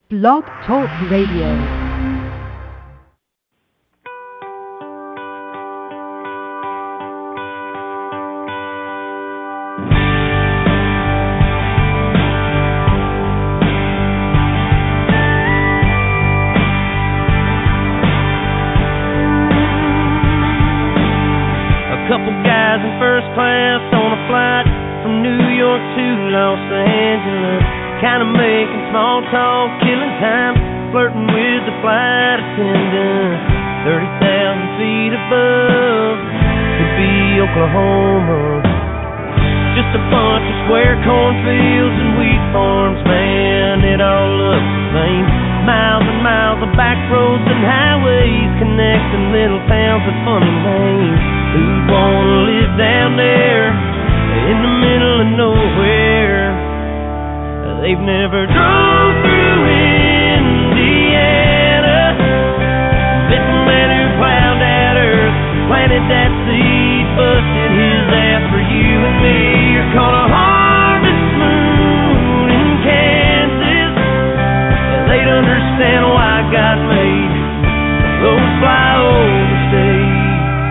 Blog Talk Radio. Couple guys in first class on a flight from New York to Los Angeles, kind of making small talk, killing time, flirting with the flight attendant. 30,000 feet above could be Oklahoma. Just a bunch of square cornfields and wheat farms, man, it all looks the same. Miles and miles of back roads and highways connecting little towns with funny names. Who'd wanna live down there in the middle of nowhere? They've never drove through Indiana, met the man who plowed that earth, planted that seed, busted his ass for you and me. You're caught a harvest moon in Kansas. They'd understand why God made those flyover states.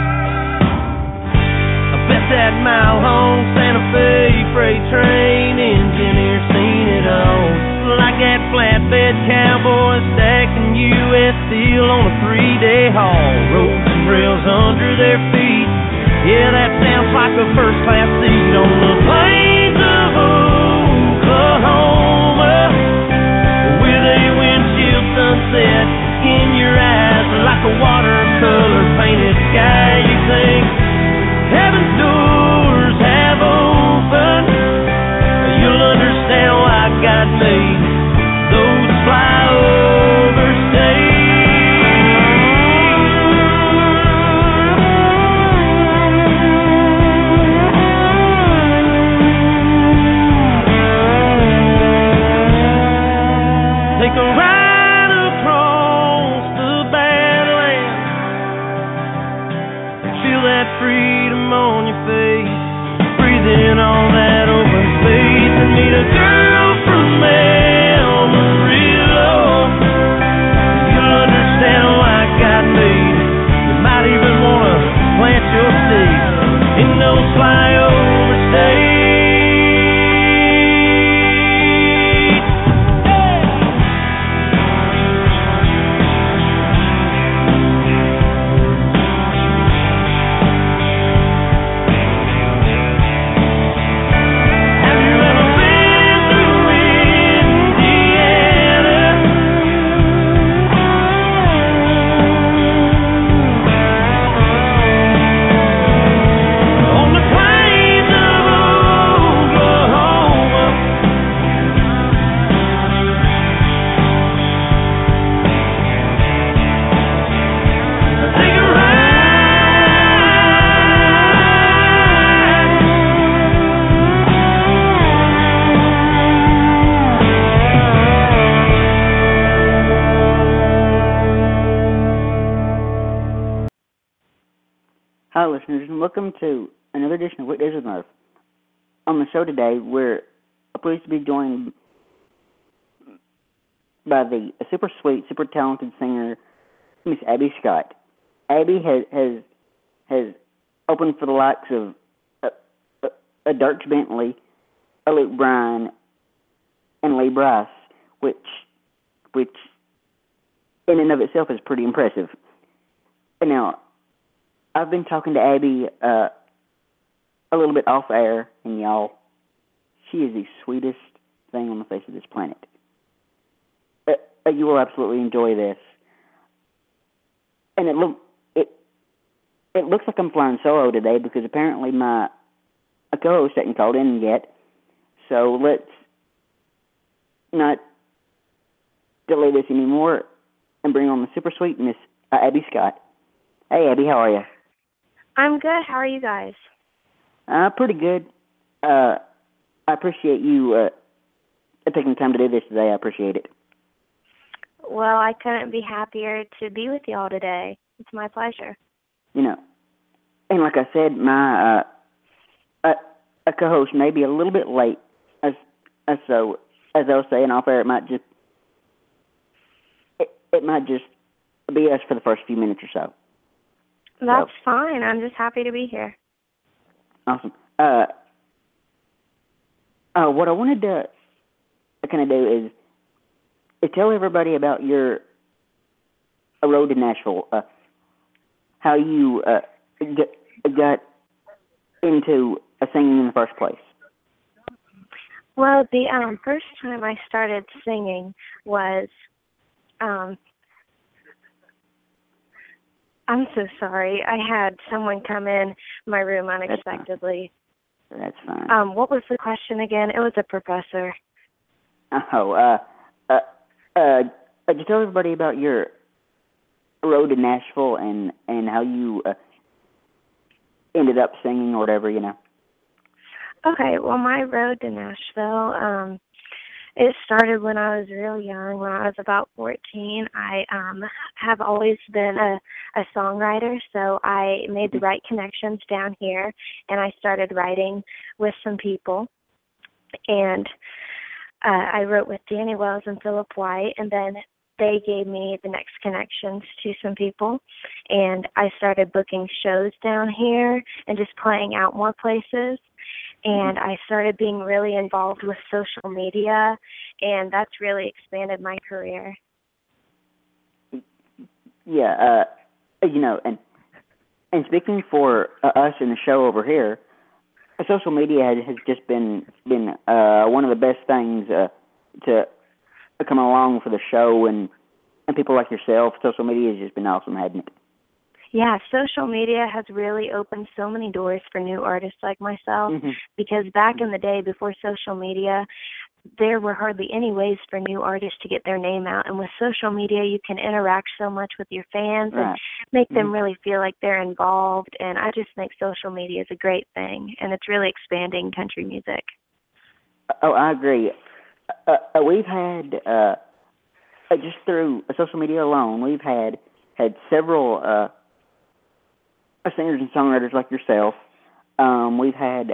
That mile-long Santa Fe freight train engineer seen it all. Like that flatbed cowboy stacking U.S. steel on a 3-day haul. Roads and rails under their feet. Yeah, that sounds like a first-class seat on the plains of Oklahoma, with a windshield sunset in your eyes like a watercolor painted sky. You think heaven's doors have opened, you'll understand why God made those flyover states. Take a ride across the Badlands, feel that freedom on your face, breathe in all that open space, and meet a girl from Amarillo. You'll understand why God made it. You might even want to plant your seed in those flyover states. Hi, listeners, and welcome to another edition of Weekdays with Murph. On the show today, we're pleased to be joined by the super sweet, super talented singer, Miss Abby Scott. Abby has opened for the likes of a Dierks Bentley, a Luke Bryan, and Lee Brice, which in and of itself is pretty impressive. And now, I've been talking to Abby a little bit off air, and y'all, she is the sweetest thing on the face of this planet. You will absolutely enjoy this. And it looks like I'm flying solo today because apparently my co-host hasn't called in yet. So let's not delay this anymore and bring on the super sweet Miss Abby Scott. Hey, Abby, how are you? I'm good. How are you guys? Pretty good. I appreciate you taking the time to do this today. I appreciate it. Well, I couldn't be happier to be with y'all today. It's my pleasure. You know, and like I said, my a co-host may be a little bit late, so as I was saying off air, it might just it might just be us for the first few minutes or so. That's fine. I'm just happy to be here. Awesome. What I wanted to kind of do is tell everybody about your road to Nashville, how you got into singing in the first place. Well, the first time I started singing was, I'm so sorry. I had someone come in my room unexpectedly. That's fine. What was the question again? It was a professor. Just tell everybody about your road to Nashville and how you ended up singing or whatever, you know. Okay, well, my road to Nashville, it started when I was real young, when I was about 14. I have always been a songwriter, so I made the right connections down here, and I started writing with some people. And I wrote with Danny Wells and Philip White, and then they gave me the next connections to some people, and I started booking shows down here and just playing out more places. And I started being really involved with social media, and that's really expanded my career. Yeah, you know, and speaking for us in the show over here, social media has just been one of the best things to come along for the show, and people like yourself. Social media has just been awesome, hasn't it? Yeah, social media has really opened so many doors for new artists like myself, because back in the day, before social media, there were hardly any ways for new artists to get their name out. And with social media, you can interact so much with your fans and make them really feel like they're involved. And I just think social media is a great thing, and it's really expanding country music. Oh, I agree. We've had, just through social media alone, we've had several singers and songwriters like yourself. We've had,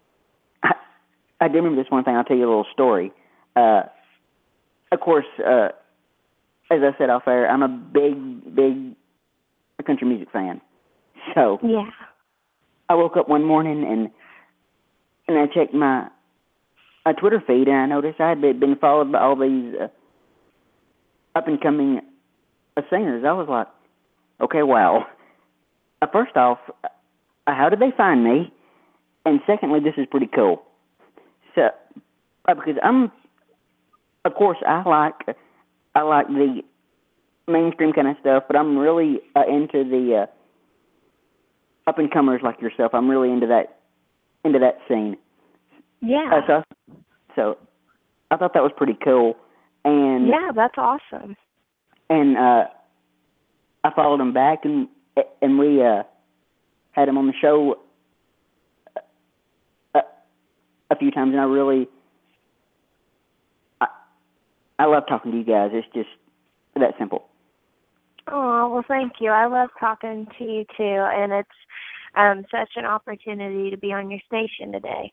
I do remember this one thing. I'll tell you a little story. Of course, as I said off air, I'm a big country music fan. So yeah, I woke up one morning and I checked my Twitter feed, and I noticed I had been followed by all these up and coming singers. I was like, okay, wow. First off, how did they find me? And secondly, this is pretty cool. So, because of course, I like the mainstream kind of stuff, but I'm really into the up and comers like yourself. I'm really into that scene. Yeah. So I thought that was pretty cool. And yeah, that's awesome. And I followed him back, and we had him on the show a few times, and I love talking to you guys. It's just that simple. Oh, well, thank you. I love talking to you too, and it's such an opportunity to be on your station today.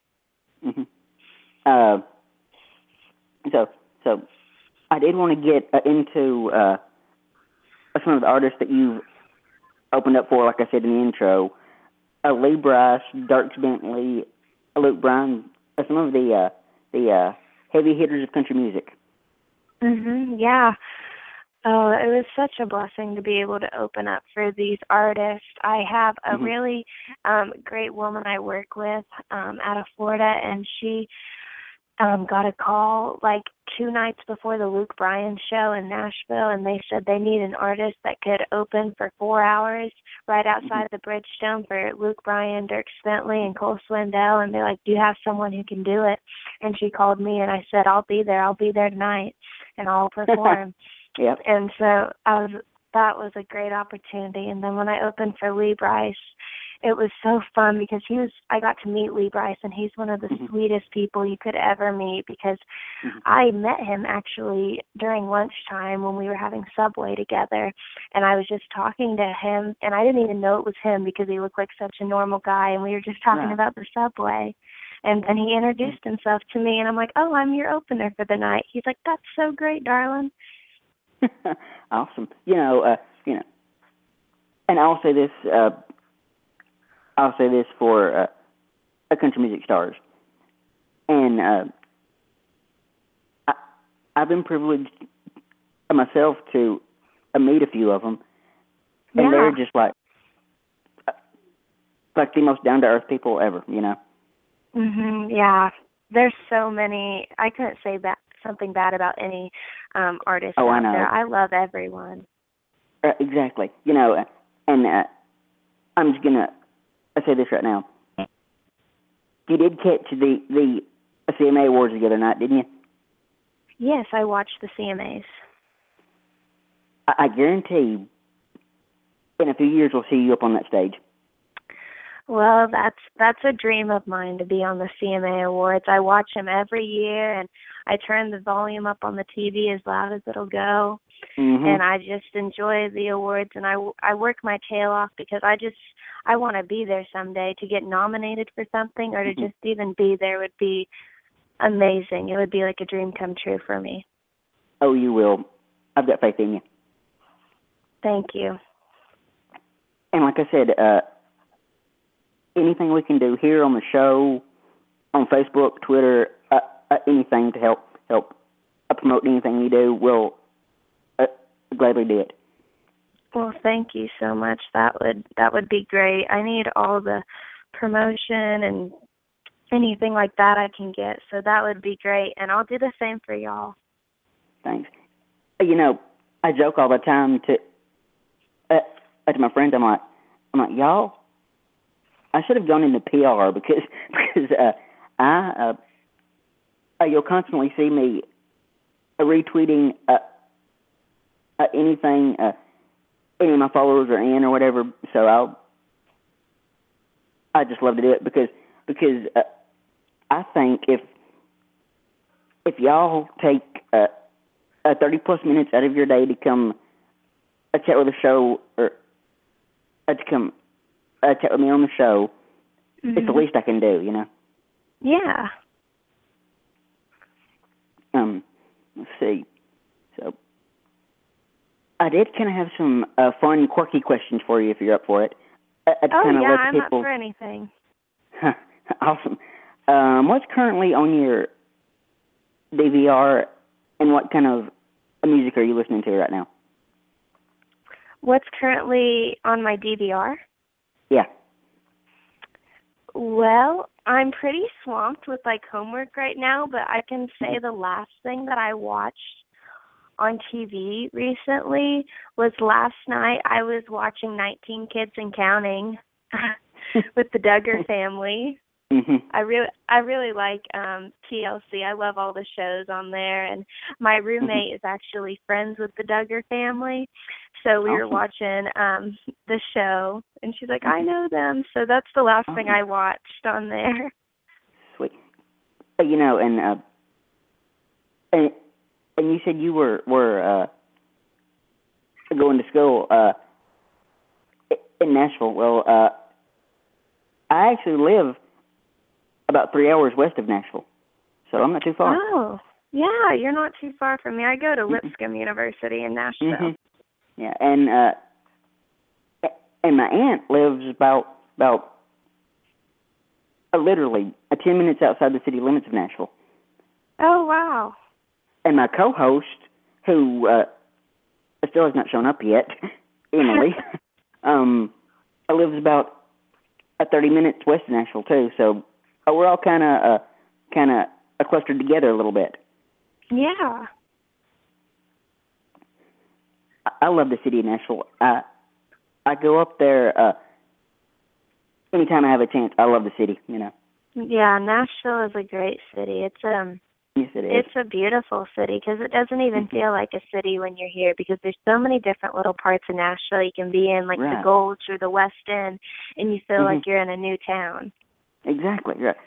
So I did want to get into some of the artists that you've opened up for, like I said in the intro. Lee Brice, Dierks Bentley, Luke Bryan, some of the heavy hitters of country music. Yeah. Oh, it was such a blessing to be able to open up for these artists. I have a really great woman I work with out of Florida, and she got a call like 2 nights before the Luke Bryan show in Nashville, and they said they need an artist that could open for 4 hours right outside the Bridgestone for Luke Bryan, Dierks Bentley, and Cole Swindell, and they're like, do you have someone who can do it? And she called me, and I said, I'll be there tonight, and I'll perform. Yep. And so that was a great opportunity. And then when I opened for Lee Brice, it was so fun because I got to meet Lee Brice, and he's one of the sweetest people you could ever meet, because I met him actually during lunchtime when we were having Subway together, and I was just talking to him, and I didn't even know it was him because he looked like such a normal guy, and we were just talking about the Subway. And then he introduced himself to me, and I'm like, oh, I'm your opener for the night. He's like, that's so great, darling. Awesome. And I'll say this. I'll say this for country music stars, and I've been privileged myself to meet a few of them, and they're just like the most down to earth people ever. Yeah. There's so many. I couldn't say something bad about any artist out there. I love everyone. Exactly. And I'm just gonna say this right now. You did catch the CMA Awards the other night, didn't you? Yes, I watched the CMAs. I guarantee in a few years we'll see you up on that stage. Well, that's a dream of mine, to be on the CMA Awards. I watch them every year, and I turn the volume up on the TV as loud as it'll go. Mm-hmm. And I just enjoy the awards, and I work my tail off because I want to be there someday. To get nominated for something or to just even be there would be amazing. It would be like a dream come true for me. Oh, you will. I've got faith in you. Thank you. And like I said, anything we can do here on the show, on Facebook, Twitter, anything to help promote anything you do, we'll gladly do it. Well, thank you so much. That would be great. I need all the promotion and anything like that I can get, so that would be great. And I'll do the same for y'all. Thanks. I joke all the time to my friends. I'm like, y'all, I should have gone into PR because you'll constantly see me retweeting anything any of my followers are in or whatever. So I just love to do it because I think if y'all take 30 plus minutes out of your day to come chat with the show or to come chat with me on the show, it's the least I can do, Yeah. Let's see. So I did kind of have some fun, quirky questions for you if you're up for it. I'm up for anything. Awesome. What's currently on your DVR, and what kind of music are you listening to right now? What's currently on my DVR? Yeah. Well, I'm pretty swamped with homework right now, but I can say the last thing that I watched on TV recently was last night. I was watching 19 Kids and Counting with the Duggar family. Mm-hmm. I really like TLC. I love all the shows on there, and my roommate is actually friends with the Duggar family, so we were watching the show, and she's like, I know them, so that's the last thing I watched on there. Sweet. And you said you were going to school in Nashville. Well, I actually live about 3 hours west of Nashville, so I'm not too far. Oh, yeah, you're not too far from me. I go to Lipscomb University in Nashville. Mm-hmm. Yeah, and my aunt lives about literally 10 minutes outside the city limits of Nashville. Oh, wow. And my co-host, who still has not shown up yet, Emily, lives about 30 minutes west of Nashville too. So we're all kind of clustered together a little bit. Yeah. I love the city of Nashville. I go up there anytime I have a chance. I love the city. Yeah, Nashville is a great city. It's yes, it is. It's a beautiful city because it doesn't even feel like a city when you're here because there's so many different little parts of Nashville you can be in, like the Gulch or the West End, and you feel like you're in a new town. Exactly. Right.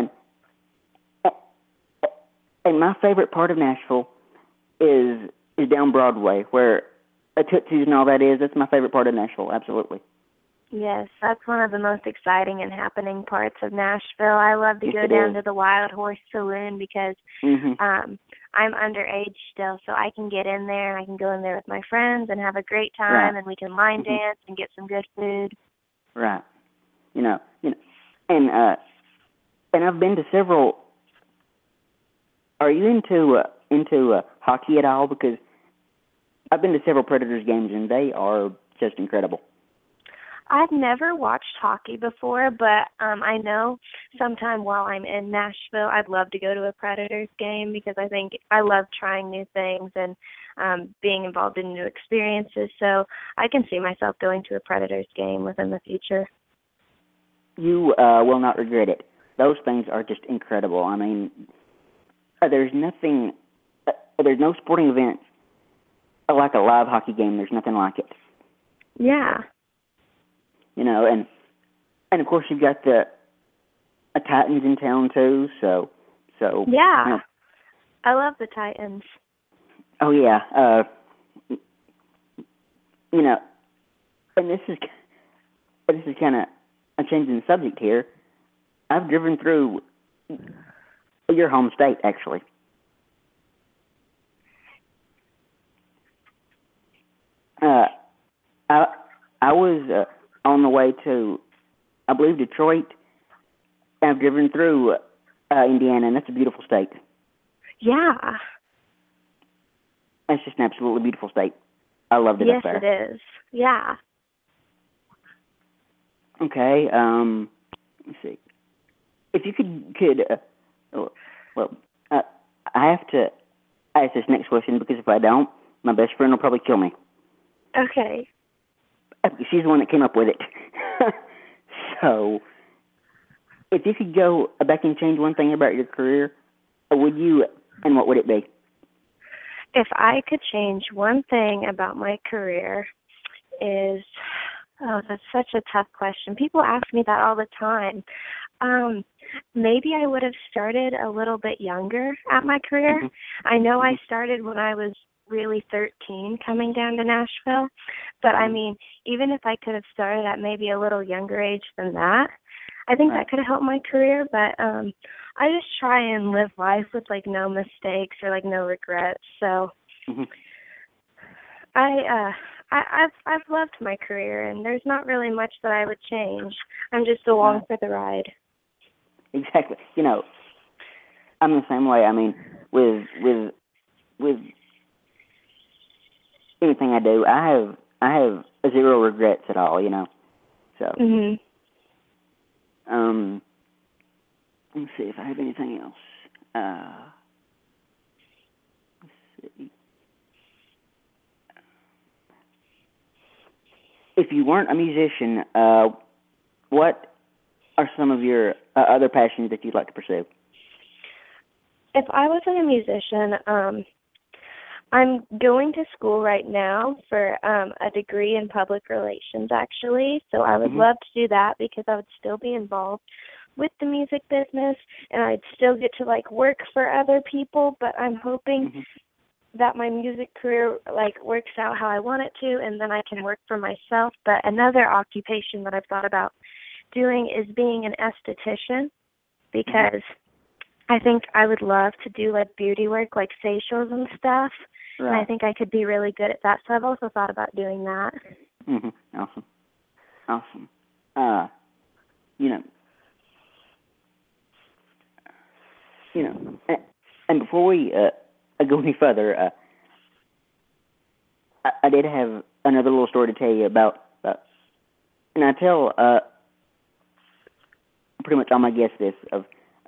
And my favorite part of Nashville is down Broadway, where Tootsie's and all that is. That's my favorite part of Nashville. Absolutely. Yes, that's one of the most exciting and happening parts of Nashville. I love to go down to the Wild Horse Saloon because I'm underage still, so I can get in there and I can go in there with my friends and have a great time, Right. and we can line Mm-hmm. dance and get some good food. Right. And I've been to several. Are you into hockey at all? Because I've been to several Predators games and they are just incredible. I've never watched hockey before, but I know sometime while I'm in Nashville, I'd love to go to a Predators game because I think I love trying new things and being involved in new experiences. So I can see myself going to a Predators game within the future. You will not regret it. Those things are just incredible. I mean, there's nothing, there's no sporting event like a live hockey game. There's nothing like it. Yeah. And of course you've got the Titans in town too. So. Yeah. I love the Titans. Oh yeah. And this is kind of a change in the subject here. I've driven through your home state, actually. I was on the way to, I believe, Detroit. I've driven through Indiana, and that's a beautiful state. Yeah. That's just an absolutely beautiful state. I loved it up there. Yes, it is. Yeah. Okay. Let's see. If you could I have to ask this next question because if I don't, my best friend will probably kill me. Okay. She's the one that came up with it. So, if you could go back and change one thing about your career, would you, and what would it be? If I could change one thing about my career is, that's such a tough question. People ask me that all the time. Maybe I would have started a little bit younger at my career. Mm-hmm. I know I started when I was really 13 coming down to Nashville, but I mean, even if I could have started at maybe a little younger age than that, I think that could have helped my career. But I just try and live life with like no mistakes or like no regrets. So I've loved my career, and there's not really much that I would change. I'm just along for the ride. Exactly. I'm the same way. I mean, with anything I do, I have zero regrets at all. So. Let's see if I have anything else. Let's see. If you weren't a musician, what are some of your other passions that you'd like to pursue? If I wasn't a musician, I'm going to school right now for a degree in public relations, actually. So I would love to do that because I would still be involved with the music business, and I'd still get to like work for other people. But I'm hoping that my music career like works out how I want it to, and then I can work for myself. But another occupation that I've thought about doing is being an esthetician, because I think I would love to do like beauty work, like facials and stuff. Right. And I think I could be really good at that. So I've also thought about doing that. Awesome. And before we go any further, I did have another little story to tell you about, and I tell pretty much all my guests this of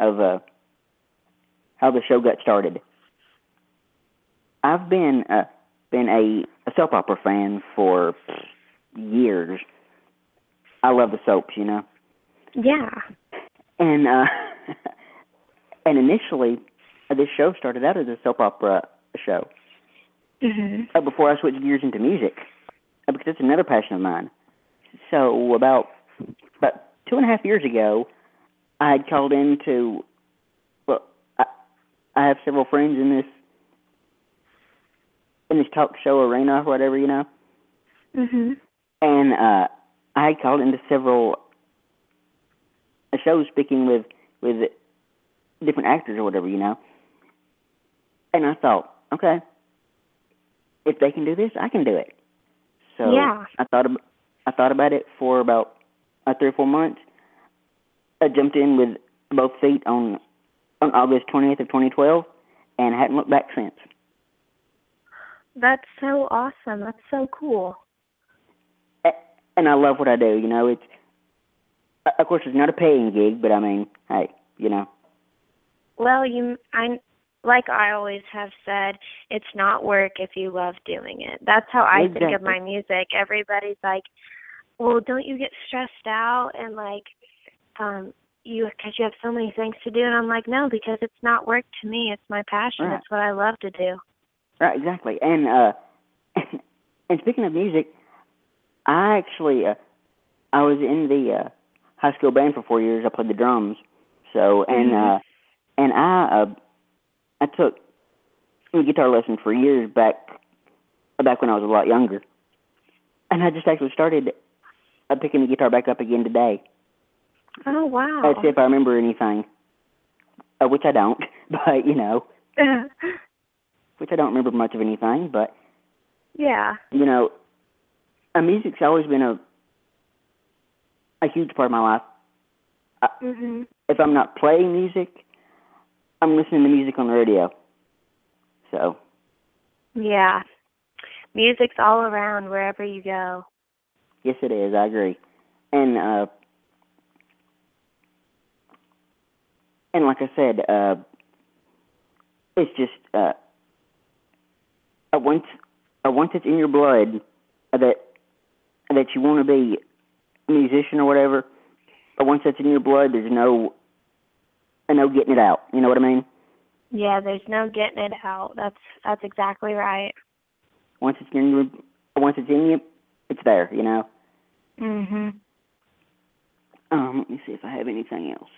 how the show got started. I've been a soap opera fan for years. I love the soaps, Yeah. And and initially, this show started out as a soap opera show. Before I switched gears into music, because it's another passion of mine. So about 2.5 years ago, I had called in to. Well, I have several friends in this talk show arena or whatever, And I had called into several shows speaking with different actors or whatever, And I thought, okay, if they can do this, I can do it. So Yeah. I thought about it for about 3 or 4 months. I jumped in with both feet on August 20th of 2012, and hadn't looked back since. That's so awesome. That's so cool. And I love what I do. You know, it's of course it's not a paying gig, but I mean, hey, you know. Well, like I always have said, it's not work if you love doing it. That's how I think of my music. Everybody's like, well, don't you get stressed out and like, because you have so many things to do? And I'm like, no, because it's not work to me. It's my passion. Right. It's what I love to do. Right, exactly. And and speaking of music, I actually I was in the high school band for 4 years. I played the drums. So and I took guitar lessons for years back when I was a lot younger. And I just actually started picking the guitar back up again today. Oh, wow. Let's see if I remember anything, which I don't, but, you know, which I don't remember much of anything, but, yeah. You know, music's always been a huge part of my life. If I'm not playing music, I'm listening to music on the radio. So. Yeah. Music's all around wherever you go. Yes, it is. I agree. And like I said, it's just once it's in your blood that you want to be a musician or whatever. Once that's in your blood, there's no getting it out. You know what I mean? Yeah, there's no getting it out. That's exactly right. Once it's in you, it's there. You know. Let me see if I have anything else.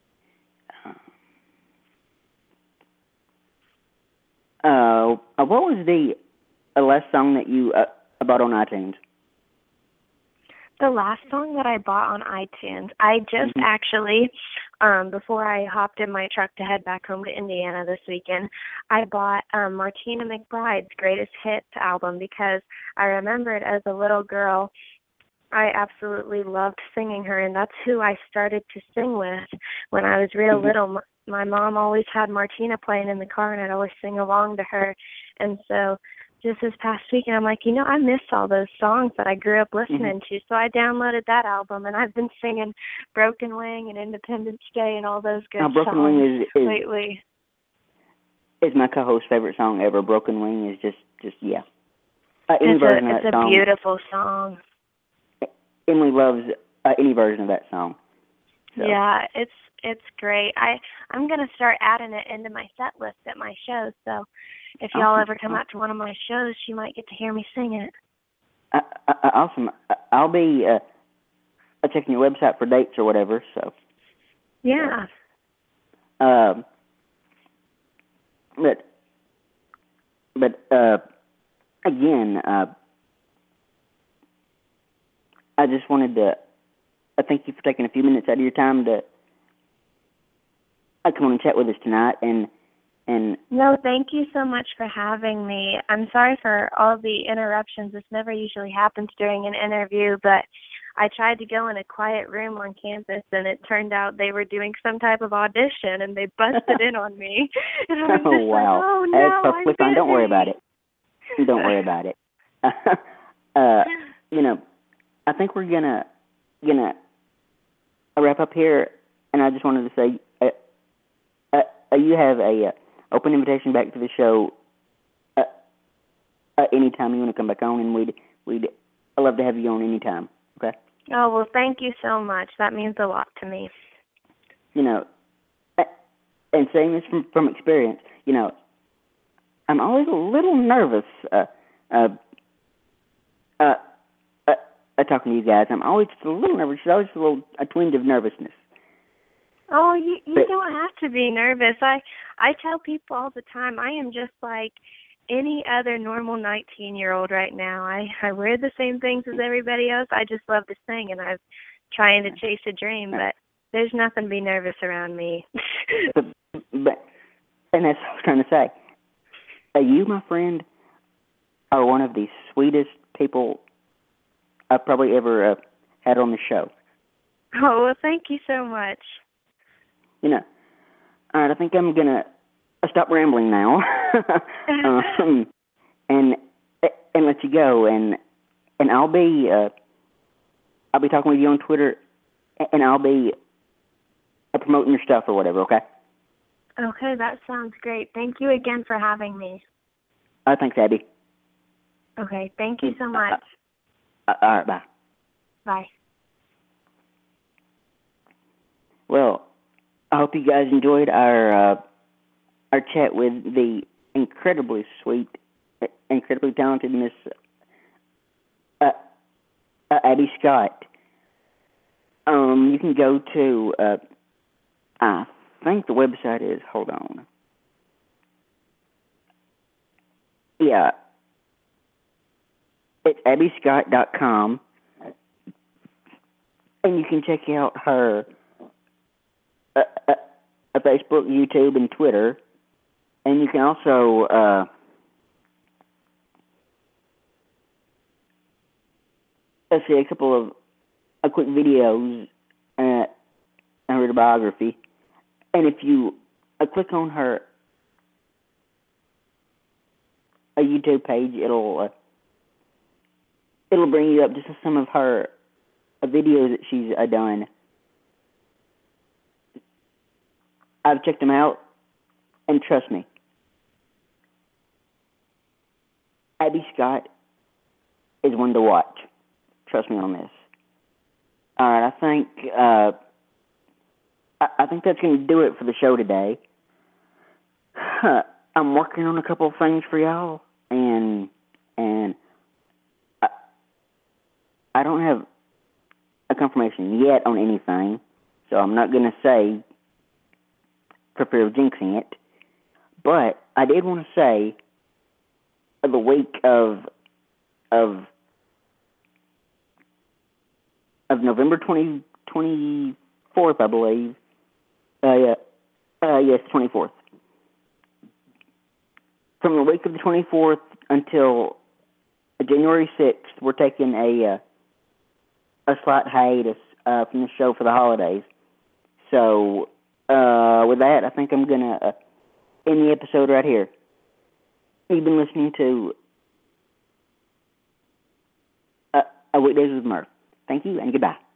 What was the last song that you bought on iTunes? The last song that I bought on iTunes, I just actually, before I hopped in my truck to head back home to Indiana this weekend, I bought Martina McBride's Greatest Hits album because I remembered as a little girl, I absolutely loved singing her, and that's who I started to sing with when I was real little. My mom always had Martina playing in the car, and I'd always sing along to her. And so just this past weekend, I'm like, I miss all those songs that I grew up listening to. So I downloaded that album, and I've been singing Broken Wing and Independence Day and all those good Broken songs Wing lately. Is my co-host's favorite song ever. Broken Wing is just yeah. It's a beautiful song. Emily loves any version of that song. So. Yeah, it's great. I'm gonna start adding it into my set list at my shows. So if y'all ever come out to one of my shows, you might get to hear me sing it. Awesome. I'll be checking your website for dates or whatever. So. Yeah. But again, I just wanted to thank you for taking a few minutes out of your time to come on and chat with us tonight. And no, thank you so much for having me. I'm sorry for all the interruptions. This never usually happens during an interview, but I tried to go in a quiet room on campus, and it turned out they were doing some type of audition, and they busted in on me. And I was just wow. like, oh, no, That's perfectly fine. Don't worry about it. Don't worry about it. I think we're gonna wrap up here, and I just wanted to say, you have a open invitation back to the show anytime you want to come back on, and we'd love to have you on anytime. Okay. Oh, well, thank you so much. That means a lot to me. And saying this from experience, I'm always a little nervous talking to you guys. I'm always just a little nervous. There's always a twinge of nervousness. Oh, you don't have to be nervous. I tell people all the time, I am just like any other normal 19-year-old right now. I wear the same things as everybody else. I just love to sing, and I'm trying to chase a dream, but there's nothing to be nervous around me. but and that's what I was trying to say. You, my friend, are one of the sweetest people I've probably ever had on the show. Oh, well, thank you so much. All right, I think I'm going to stop rambling now and let you go. And I'll be talking with you on Twitter, and I'll be promoting your stuff or whatever, okay? Okay, that sounds great. Thank you again for having me. Thanks, Abby. Okay, thank you so much. All right, bye. Bye. Well, I hope you guys enjoyed our chat with the incredibly sweet, incredibly talented Miss Abby Scott. You can go to I think the website is, hold on. Yeah. It's abbyscott.com, and you can check out her Facebook, YouTube, and Twitter, and you can also see a couple of quick videos and read a biography. And if you click on her YouTube page, it'll bring you up to some of her videos that she's done. I've checked them out, and trust me, Abby Scott is one to watch. Trust me on this. All right, I think that's going to do it for the show today. I'm working on a couple of things for y'all, and I don't have a confirmation yet on anything, so I'm not going to say for fear of jinxing it. But I did want to say the week of November 24th, I believe. Yes, 24th. From the week of the 24th until January 6th, we're taking a slight hiatus from the show for the holidays. So, with that, I think I'm going to end the episode right here. You've been listening to Weekdays with Murph. Thank you, and goodbye.